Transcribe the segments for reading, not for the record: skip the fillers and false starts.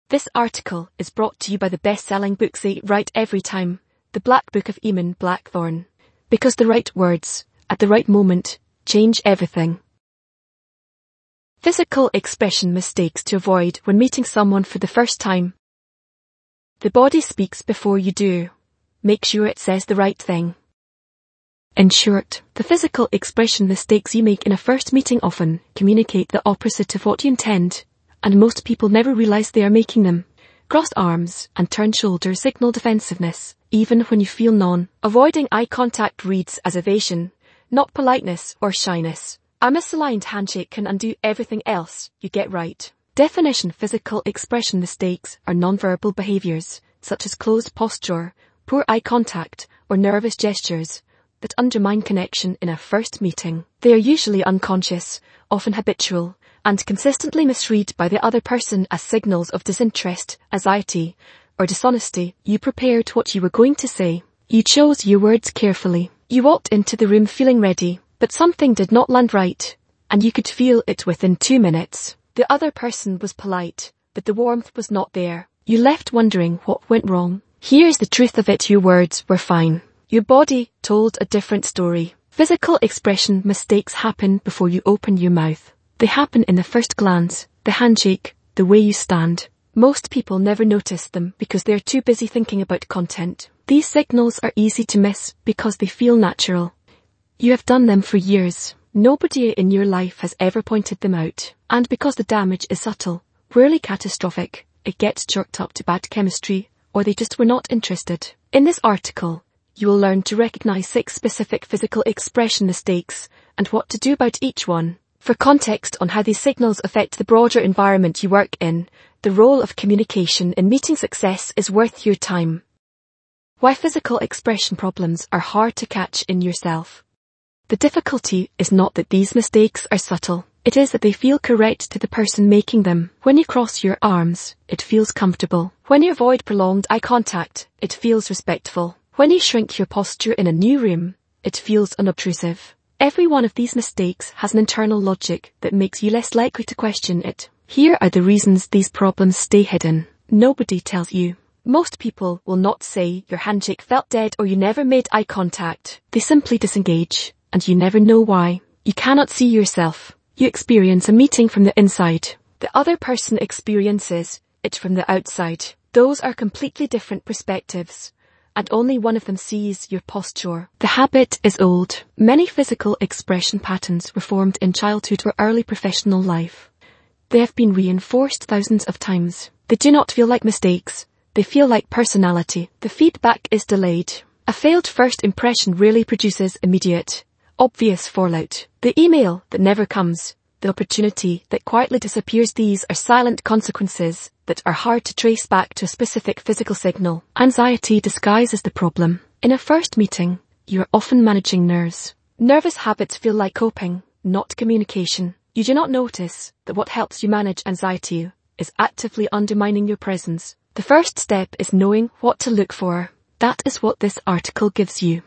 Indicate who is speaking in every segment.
Speaker 1: This article is brought to you by the best-selling book Say Right Every Time, The Black Book of Eamon Blackthorne. Because the right words, at the right moment, change everything. Physical expression mistakes to avoid when meeting someone for the first time. The body speaks before you do. Make sure it says the right thing. In short, the physical expression mistakes you make in a first meeting often communicate the opposite of what you intend, and most people never realize they are making them. Crossed arms and turned shoulders signal defensiveness, even when you feel none. Avoiding eye contact reads as evasion, not politeness or shyness. A misaligned handshake can undo everything else you get right. Definition: physical expression mistakes are nonverbal behaviors, such as closed posture, poor eye contact, or nervous gestures, that undermine connection in a first meeting. They are usually unconscious, often habitual, and consistently misread by the other person as signals of disinterest, anxiety, or dishonesty. You prepared what you were going to say. You chose your words carefully. You walked into the room feeling ready, but something did not land right, and you could feel it within 2 minutes. The other person was polite, but the warmth was not there. You left wondering what went wrong. Here's the truth of it: your words were fine. Your body told a different story. Physical expression mistakes happen before you open your mouth. They happen in the first glance, the handshake, the way you stand. Most people never notice them because they're too busy thinking about content. These signals are easy to miss because they feel natural. You have done them for years. Nobody in your life has ever pointed them out. And because the damage is subtle, rarely catastrophic, it gets chalked up to bad chemistry, or they just were not interested. In this article, you will learn to recognize 6 specific physical expression mistakes and what to do about each one. For context on how these signals affect the broader environment you work in, the role of communication in meeting success is worth your time. Why physical expression problems are hard to catch in yourself. The difficulty is not that these mistakes are subtle. It is that they feel correct to the person making them. When you cross your arms, it feels comfortable. When you avoid prolonged eye contact, it feels respectful. When you shrink your posture in a new room, it feels unobtrusive. Every one of these mistakes has an internal logic that makes you less likely to question it. Here are the reasons these problems stay hidden. Nobody tells you. Most people will not say your handshake felt dead or you never made eye contact. They simply disengage, and you never know why. You cannot see yourself. You experience a meeting from the inside. The other person experiences it from the outside. Those are completely different perspectives, and only one of them sees your posture. The habit is old. Many physical expression patterns were formed in childhood or early professional life. They have been reinforced thousands of times. They do not feel like mistakes. They feel like personality. The feedback is delayed. A failed first impression rarely produces immediate, obvious fallout. The email that never comes, the opportunity that quietly disappears, these are silent consequences that are hard to trace back to a specific physical signal. Anxiety disguises the problem. In a first meeting, you are often managing nerves. Nervous habits feel like coping, not communication. You do not notice that what helps you manage anxiety is actively undermining your presence. The first step is knowing what to look for. That is what this article gives you.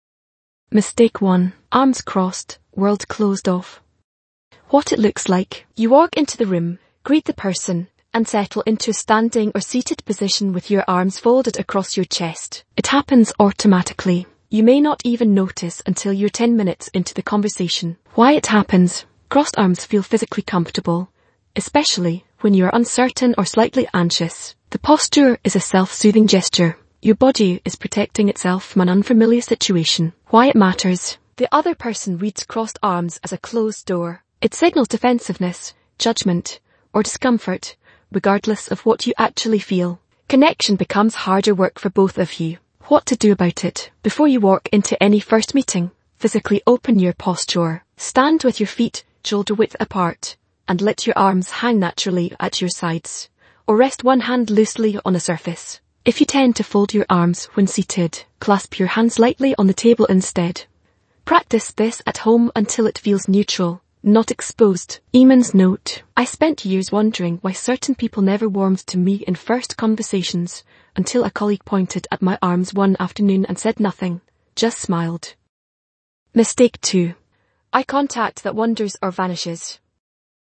Speaker 1: Mistake 1. Arms crossed, world closed off. What it looks like. You walk into the room, greet the person, and settle into a standing or seated position with your arms folded across your chest. It happens automatically. You may not even notice until you're 10 minutes into the conversation. Why it happens. Crossed arms feel physically comfortable, especially when you are uncertain or slightly anxious. The posture is a self-soothing gesture. Your body is protecting itself from an unfamiliar situation. Why it matters. The other person reads crossed arms as a closed door. It signals defensiveness, judgment, or discomfort, regardless of what you actually feel. Connection becomes harder work for both of you. What to do about it. Before you walk into any first meeting, physically open your posture. Stand with your feet shoulder width apart, and let your arms hang naturally at your sides, or rest one hand loosely on a surface. If you tend to fold your arms when seated, clasp your hands lightly on the table instead. Practice this at home until it feels neutral, not exposed. Eamon's note. I spent years wondering why certain people never warmed to me in first conversations, until a colleague pointed at my arms one afternoon and said nothing, just smiled. Mistake 2. Eye contact that wanders or vanishes.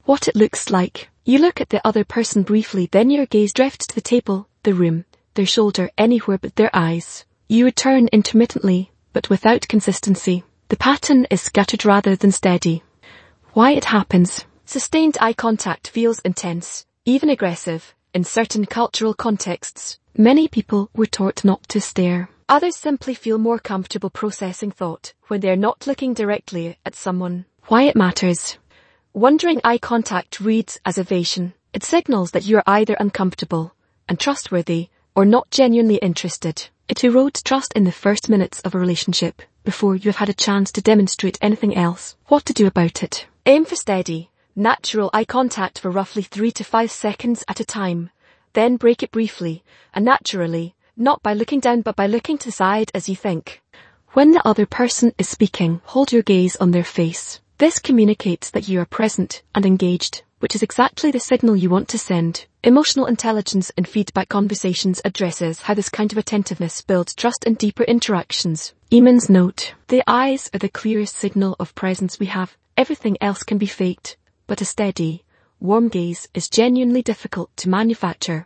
Speaker 1: What it looks like. You look at the other person briefly, then your gaze drifts to the table, the room, their shoulder, anywhere but their eyes. You return intermittently, but without consistency. The pattern is scattered rather than steady. Why it happens. Sustained eye contact feels intense, even aggressive, in certain cultural contexts. Many people were taught not to stare. Others simply feel more comfortable processing thought when they are not looking directly at someone. Why it matters. Wandering eye contact reads as evasion. It signals that you are either uncomfortable, untrustworthy, or not genuinely interested. It erodes trust in the first minutes of a relationship, before you have had a chance to demonstrate anything else. What to do about it. Aim for steady, natural eye contact for roughly 3 to 5 seconds at a time. Then break it briefly, and naturally, not by looking down but by looking to the side as you think. When the other person is speaking, hold your gaze on their face. This communicates that you are present and engaged, which is exactly the signal you want to send. Emotional intelligence in feedback conversations addresses how this kind of attentiveness builds trust and deeper interactions. Eamon's note. The eyes are the clearest signal of presence we have. Everything else can be faked, but a steady, warm gaze is genuinely difficult to manufacture.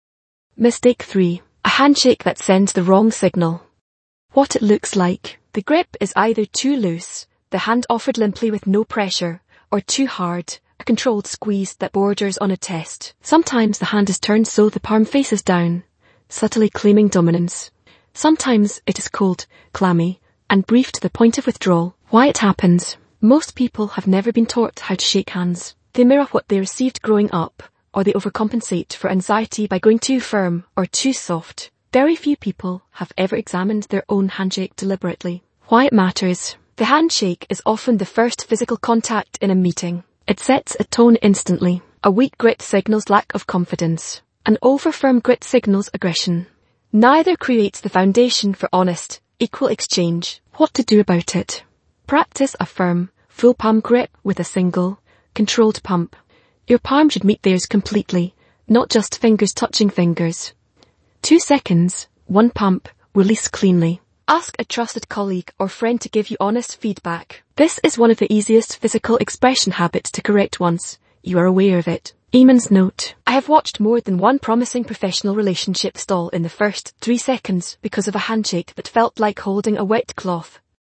Speaker 1: Mistake 3. A handshake that sends the wrong signal. What it looks like. The grip is either too loose, the hand offered limply with no pressure, or too hard, a controlled squeeze that borders on a test. Sometimes the hand is turned so the palm faces down, subtly claiming dominance. Sometimes it is cold, clammy, and brief to the point of withdrawal. Why it happens. Most people have never been taught how to shake hands. They mirror what they received growing up, or they overcompensate for anxiety by going too firm or too soft. Very few people have ever examined their own handshake deliberately. Why it matters. The handshake is often the first physical contact in a meeting. It sets a tone instantly. A weak grip signals lack of confidence. An over-firm grip signals aggression. Neither creates the foundation for honest, equal exchange. What to do about it. Practice a firm, full palm grip with a single, controlled pump. Your palm should meet theirs completely, not just fingers touching fingers. 2 seconds, 1 pump, release cleanly. Ask a trusted colleague or friend to give you honest feedback. This is one of the easiest physical expression habits to correct once you are aware of it. Eamon's note. I have watched more than one promising professional relationship stall in the first 3 seconds because of a handshake that felt like holding a wet cloth.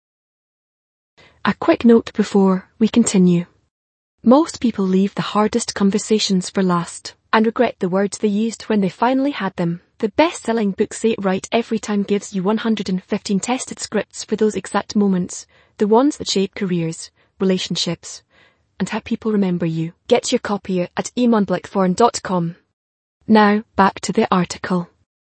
Speaker 1: A quick note before we continue. Most people leave the hardest conversations for last and regret the words they used when they finally had them. The best-selling book Say It Right Every Time gives you 115 tested scripts for those exact moments, the ones that shape careers, relationships, and how people remember you. Get your copy at eamonblickthorn.com. Now, back to the article.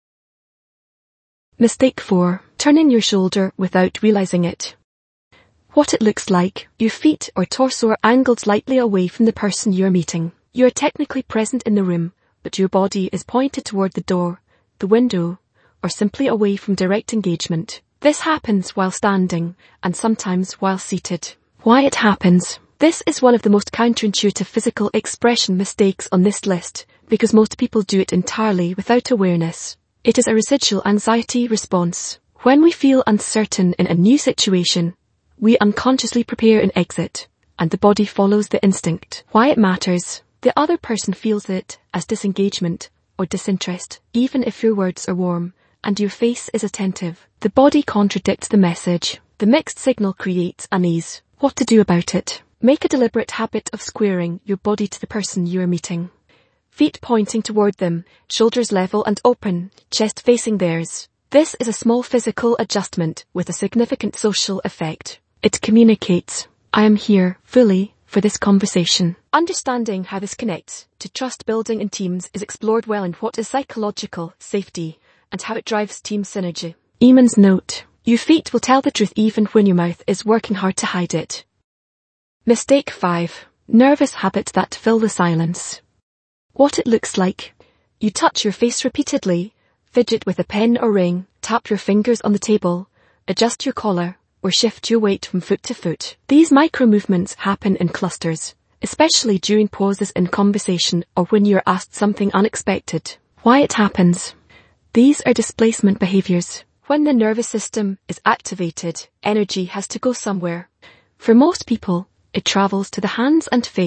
Speaker 1: Mistake 4. Turning your shoulder without realizing it. What it looks like. Your feet or torso are angled slightly away from the person you are meeting. You are technically present in the room, but your body is pointed toward the door, the window, or simply away from direct engagement. This happens while standing, and sometimes while seated. Why it happens. This is one of the most counterintuitive physical expression mistakes on this list, because most people do it entirely without awareness. It is a residual anxiety response. When we feel uncertain in a new situation, we unconsciously prepare an exit, and the body follows the instinct. Why it matters. The other person feels it as disengagement or disinterest, even if your words are warm and your face is attentive. The body contradicts the message. The mixed signal creates unease. What to do about it? Make a deliberate habit of squaring your body to the person you are meeting. Feet pointing toward them, shoulders level and open, chest facing theirs. This is a small physical adjustment with a significant social effect. It communicates, I am here, fully, for this conversation. Understanding how this connects to trust building in teams is explored well in What is Psychological Safety and how it drives team synergy. Eamon's note. Your feet will tell the truth even when your mouth is working hard to hide it. Mistake 5. Nervous habits that fill the silence. What it looks like. You touch your face repeatedly, fidget with a pen or ring, tap your fingers on the table, adjust your collar, or shift your weight from foot to foot. These micro-movements happen in clusters, especially during pauses in conversation or when you are asked something unexpected. Why it happens. These are displacement behaviors. When the nervous system is activated, energy has to go somewhere. For most people, it travels to the hands and face.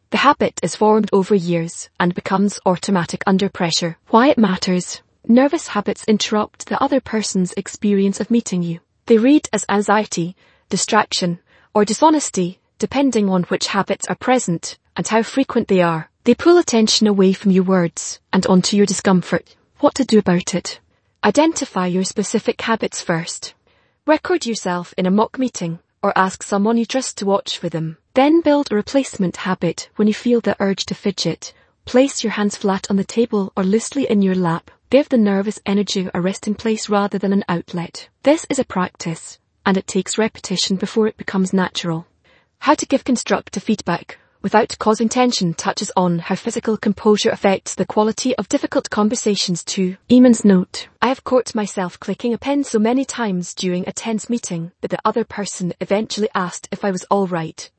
Speaker 1: The habit is formed over years and becomes automatic under pressure. Why it matters. Nervous habits interrupt the other person's experience of meeting you. They read as anxiety, distraction, or dishonesty, depending on which habits are present and how frequent they are. They pull attention away from your words and onto your discomfort. What to do about it? Identify your specific habits first. Record yourself in a mock meeting or ask someone you trust to watch for them. Then build a replacement habit when you feel the urge to fidget. Place your hands flat on the table or loosely in your lap. Give the nervous energy a resting place rather than an outlet. This is a practice, and it takes repetition before it becomes natural. How to give constructive feedback without causing tension touches on how physical composure affects the quality of difficult conversations too. Eamon's note. I have caught myself clicking a pen so many times during a tense meeting that the other person eventually asked if I was all right.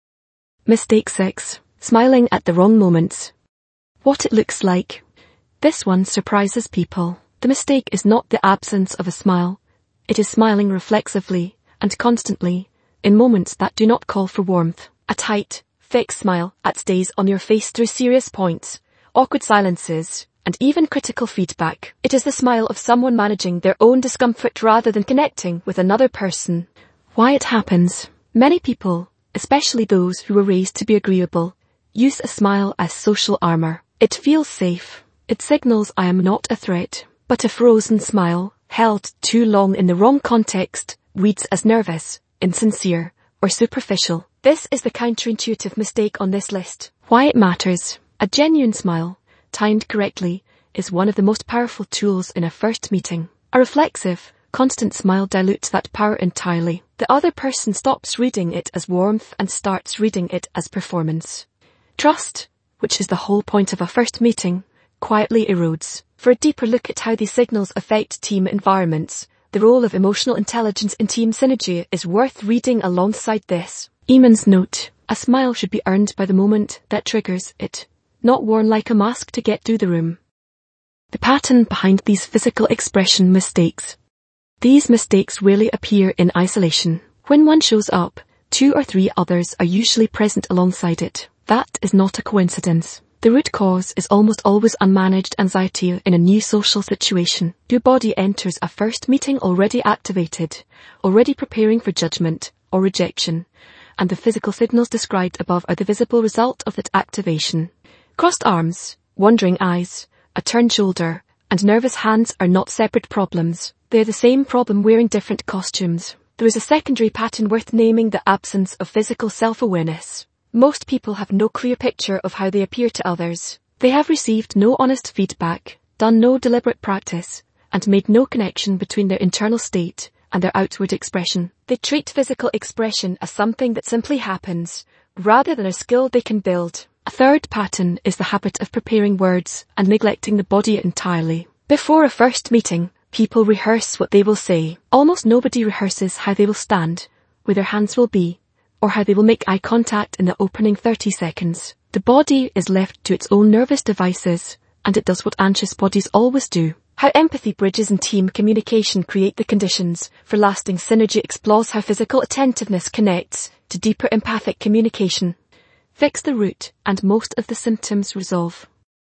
Speaker 1: Mistake 6. Smiling at the wrong moments. What it looks like. This one surprises people. The mistake is not the absence of a smile. It is smiling reflexively and constantly in moments that do not call for warmth. A tight, fixed smile that stays on your face through serious points, awkward silences, and even critical feedback. It is the smile of someone managing their own discomfort rather than connecting with another person. Why it happens. Many people, especially those who were raised to be agreeable, use a smile as social armor. It feels safe. It signals I am not a threat. But a frozen smile, held too long in the wrong context, reads as nervous, insincere, or superficial. This is the counterintuitive mistake on this list. Why it matters. A genuine smile, timed correctly, is one of the most powerful tools in a first meeting. A reflexive, constant smile dilutes that power entirely. The other person stops reading it as warmth and starts reading it as performance. Trust, which is the whole point of a first meeting, quietly erodes. For a deeper look at how these signals affect team environments, the role of emotional intelligence in team synergy is worth reading alongside this. Eamon's note. A smile should be earned by the moment that triggers it, not worn like a mask to get through the room. The pattern behind these physical expression mistakes. These mistakes rarely appear in isolation. When one shows up, 2 or 3 others are usually present alongside it. That is not a coincidence. The root cause is almost always unmanaged anxiety in a new social situation. Your body enters a first meeting already activated, already preparing for judgment or rejection, and the physical signals described above are the visible result of that activation. Crossed arms, wandering eyes, a turned shoulder, and nervous hands are not separate problems. They are the same problem wearing different costumes. There is a secondary pattern worth naming: the absence of physical self-awareness. Most people have no clear picture of how they appear to others. They have received no honest feedback, done no deliberate practice, and made no connection between their internal state and their outward expression. They treat physical expression as something that simply happens, rather than a skill they can build. A third pattern is the habit of preparing words and neglecting the body entirely. Before a first meeting, people rehearse what they will say. Almost nobody rehearses how they will stand, where their hands will be, or how they will make eye contact in the opening 30 seconds. The body is left to its own nervous devices, and it does what anxious bodies always do. How empathy bridges and team communication create the conditions for lasting synergy explores how physical attentiveness connects to deeper empathic communication. Fix the root, and most of the symptoms resolve.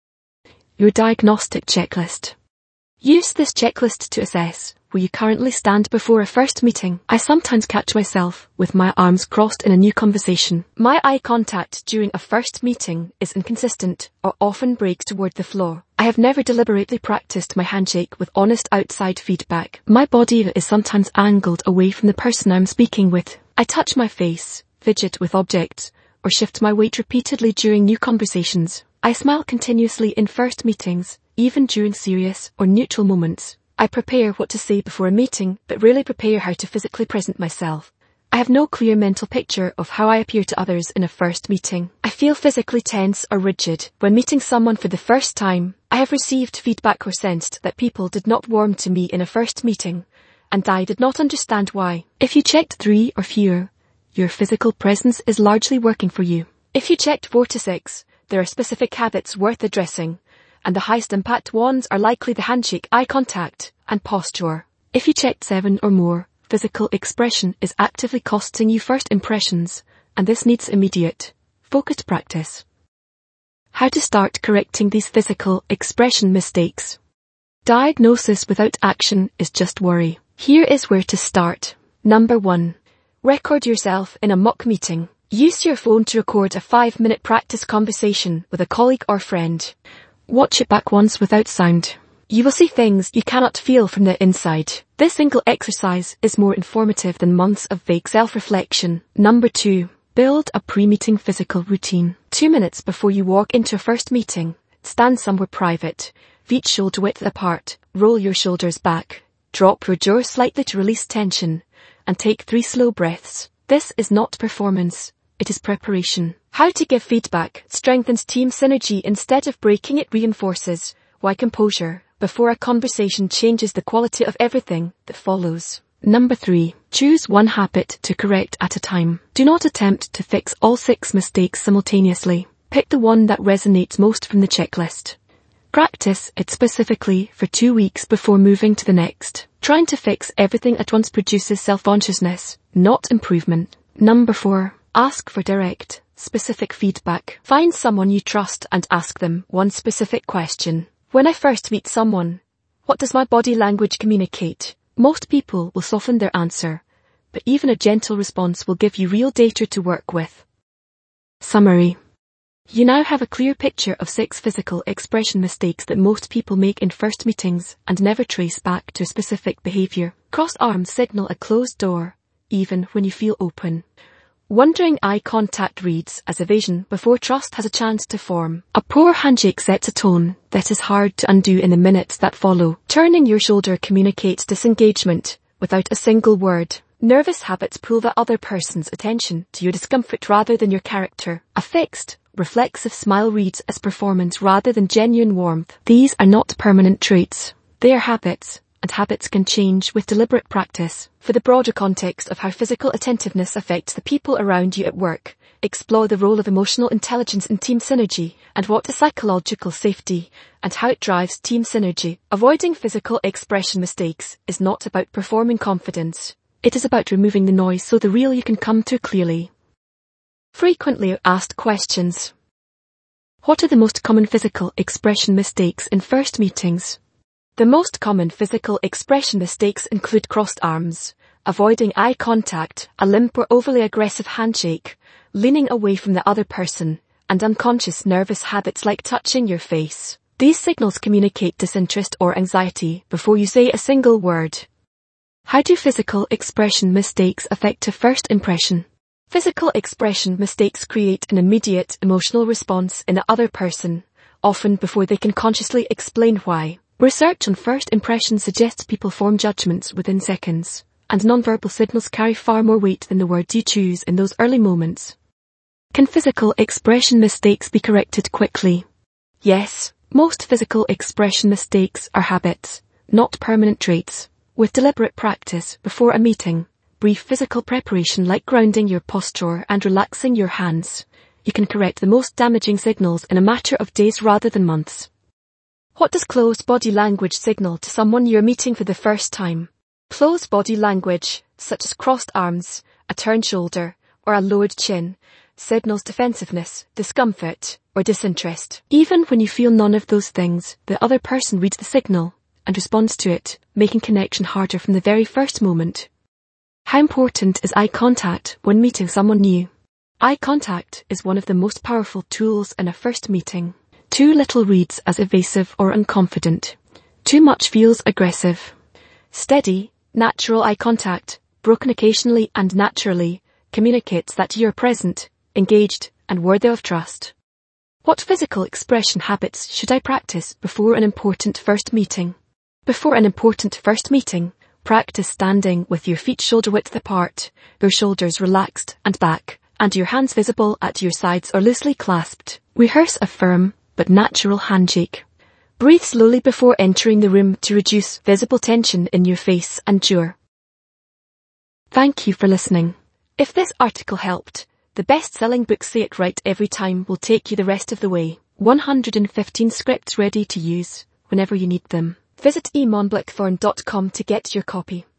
Speaker 1: Your diagnostic checklist. Use this checklist to assess where you currently stand before a first meeting. I sometimes catch myself with my arms crossed in a new conversation. My eye contact during a first meeting is inconsistent or often breaks toward the floor. I have never deliberately practiced my handshake with honest outside feedback. My body is sometimes angled away from the person I'm speaking with. I touch my face, fidget with objects, or shift my weight repeatedly during new conversations. I smile continuously in first meetings, even during serious or neutral moments. I prepare what to say before a meeting, but rarely prepare how to physically present myself. I have no clear mental picture of how I appear to others in a first meeting. I feel physically tense or rigid when meeting someone for the first time. I have received feedback or sensed that people did not warm to me in a first meeting, and I did not understand why. If you checked 3 or fewer, your physical presence is largely working for you. If you checked 4 to 6, there are specific habits worth addressing, and the highest impact ones are likely the handshake, eye contact, and posture. If you checked 7 or more, physical expression is actively costing you first impressions, and this needs immediate, focused practice. How to start correcting these physical expression mistakes. Diagnosis without action is just worry. Here is where to start. Number 1. Record yourself in a mock meeting. Use your phone to record a 5-minute practice conversation with a colleague or friend. Watch it back once without sound. You will see things you cannot feel from the inside. This single exercise is more informative than months of vague self-reflection. Number 2. Build a pre-meeting physical routine. 2 minutes before you walk into a first meeting, stand somewhere private, feet shoulder width apart, roll your shoulders back, drop your jaw slightly to release tension, and take 3 slow breaths. This is not performance, it is preparation. How to give feedback strengthens team synergy instead of breaking it reinforces why composure before a conversation changes the quality of everything that follows. Number 3. Choose one habit to correct at a time. Do not attempt to fix all 6 mistakes simultaneously. Pick the one that resonates most from the checklist. Practice it specifically for 2 weeks before moving to the next. Trying to fix everything at once produces self-consciousness, not improvement. Number 4. Ask for direct, specific feedback. Find someone you trust and ask them one specific question. When I first meet someone, what does my body language communicate? Most people will soften their answer, but even a gentle response will give you real data to work with. Summary. You now have a clear picture of 6 physical expression mistakes that most people make in first meetings and never trace back to a specific behavior. Crossed arms signal a closed door, even when you feel open. Wandering eye contact reads as evasion before trust has a chance to form. A poor handshake sets a tone that is hard to undo in the minutes that follow. Turning your shoulder communicates disengagement without a single word. Nervous habits pull the other person's attention to your discomfort rather than your character. A fixed, reflexive smile reads as performance rather than genuine warmth. These are not permanent traits. They are habits, and habits can change with deliberate practice. For the broader context of how physical attentiveness affects the people around you at work, explore the role of emotional intelligence in team synergy and what is psychological safety and how it drives team synergy. Avoiding physical expression mistakes is not about performing confidence. It is about removing the noise so the real you can come through clearly. Frequently asked questions. What are the most common physical expression mistakes in first meetings? The most common physical expression mistakes include crossed arms, avoiding eye contact, a limp or overly aggressive handshake, leaning away from the other person, and unconscious nervous habits like touching your face. These signals communicate disinterest or anxiety before you say a single word. How do physical expression mistakes affect a first impression? Physical expression mistakes create an immediate emotional response in the other person, often before they can consciously explain why. Research on first impressions suggests people form judgments within seconds, and nonverbal signals carry far more weight than the words you choose in those early moments. Can physical expression mistakes be corrected quickly? Yes, most physical expression mistakes are habits, not permanent traits. With deliberate practice before a meeting, brief physical preparation like grounding your posture and relaxing your hands, you can correct the most damaging signals in a matter of days rather than months. What does closed body language signal to someone you're meeting for the first time? Closed body language, such as crossed arms, a turned shoulder, or a lowered chin, signals defensiveness, discomfort, or disinterest. Even when you feel none of those things, the other person reads the signal and responds to it, making connection harder from the very first moment. How important is eye contact when meeting someone new? Eye contact is one of the most powerful tools in a first meeting. Too little reads as evasive or unconfident. Too much feels aggressive. Steady, natural eye contact, broken occasionally and naturally, communicates that you're present, engaged, and worthy of trust. What physical expression habits should I practice before an important first meeting? Before an important first meeting, practice standing with your feet shoulder width apart, your shoulders relaxed and back, and your hands visible at your sides or loosely clasped. Rehearse a firm but natural handshake. Breathe slowly before entering the room to reduce visible tension in your face and jaw. Thank you for listening. If this article helped, the best-selling book Say It Right Every Time will take you the rest of the way. 115 scripts ready to use whenever you need them. Visit emonblackthorn.com to get your copy.